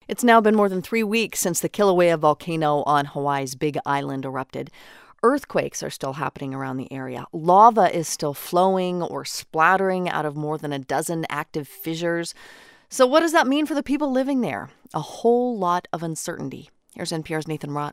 It's now been more than 3 weeks since the Kilauea volcano on Hawaii's Big Island erupted. Earthquakes are still happening around the area. Lava is still flowing or splattering out of more than a dozen active fissures. So what does that mean for the people living there? A whole lot of uncertainty. Here's NPR's Nathan Rott.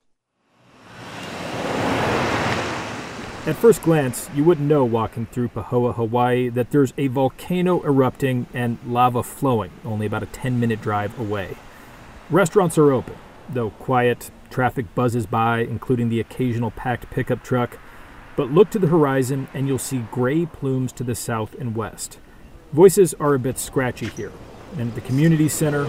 At first glance, you wouldn't know walking through Pahoa, Hawaii, that there's a volcano erupting and lava flowing only about a 10-minute drive away. Restaurants are open, though quiet. Traffic buzzes by, including the occasional packed pickup truck. But look to the horizon and you'll see gray plumes to the south and west. Voices are a bit scratchy here. And at the community center,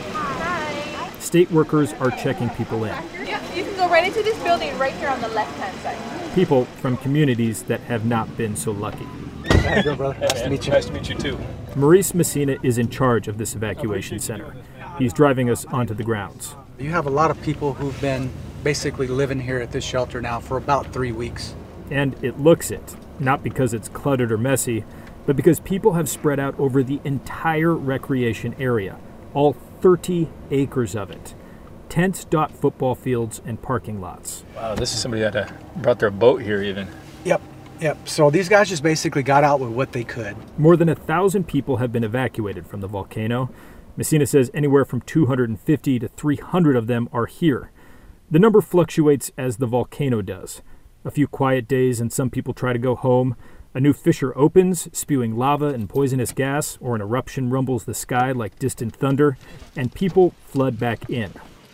state workers are checking people in. You can go right into this building right here on the left-hand side. People from communities that have not been so lucky. Hi, brother. Nice to meet you. Nice to meet you, too. Maurice Messina is in charge of this evacuation center. He's driving us onto the grounds. You have a lot of people who've been basically living here at this shelter now for about 3 weeks. And it looks it, not because it's cluttered or messy, but because people have spread out over the entire recreation area, all 30 acres of it. Tents dot football fields and parking lots. Wow, this is somebody that brought their boat here even. Yep. So these guys just basically got out with what they could. More than 1,000 people have been evacuated from the volcano. Messina says anywhere from 250 to 300 of them are here. The number fluctuates as the volcano does. A few quiet days and some people try to go home. A new fissure opens, spewing lava and poisonous gas, or an eruption rumbles the sky like distant thunder, and people flood back in.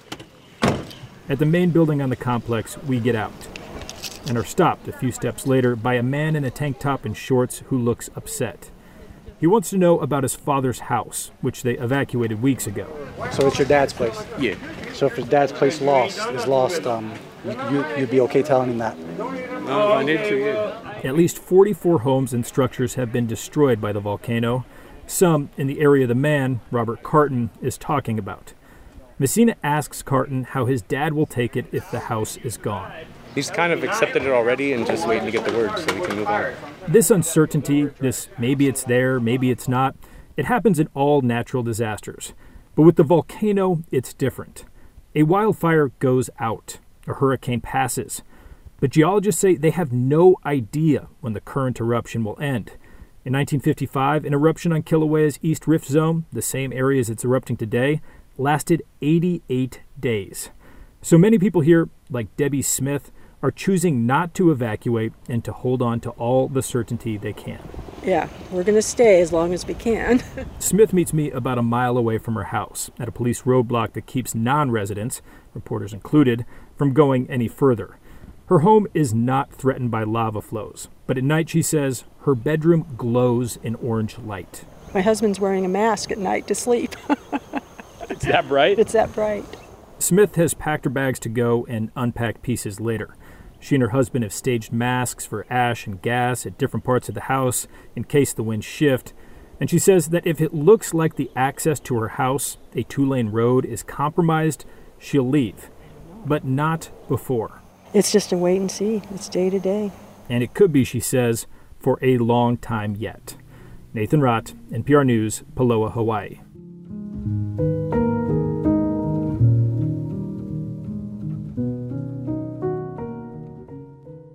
At the main building on the complex, we get out and are stopped a few steps later by a man in a tank top and shorts who looks upset. He wants to know about his father's house, which they evacuated weeks ago. So it's your dad's place? Yeah. So if his dad's place is lost, you'd be okay telling him that? No, I need to, yeah. At least 44 homes and structures have been destroyed by the volcano, some in the area the man, Robert Carton, is talking about. Messina asks Carton how his dad will take it if the house is gone. He's kind of accepted it already and just waiting to get the word so we can move on. This uncertainty, this maybe it's there, maybe it's not, it happens in all natural disasters. But with the volcano, it's different. A wildfire goes out, a hurricane passes. But geologists say they have no idea when the current eruption will end. In 1955, an eruption on Kilauea's East Rift Zone, the same area as it's erupting today, lasted 88 days. So many people here, like Debbie Smith, are choosing not to evacuate and to hold on to all the certainty they can. Yeah, we're going to stay as long as we can. Smith meets me about a mile away from her house at a police roadblock that keeps non-residents, reporters included, from going any further. Her home is not threatened by lava flows, but at night, she says, her bedroom glows in orange light. My husband's wearing a mask at night to sleep. It's that bright? It's that bright. Smith has packed her bags to go and unpack pieces later. She and her husband have staged masks for ash and gas at different parts of the house in case the winds shift. And she says that if it looks like the access to her house, a 2-lane road, is compromised, she'll leave. But not before. It's just a wait and see. It's day to day. And it could be, she says, for a long time yet. Nathan Rott, NPR News, Paloha, Hawaii.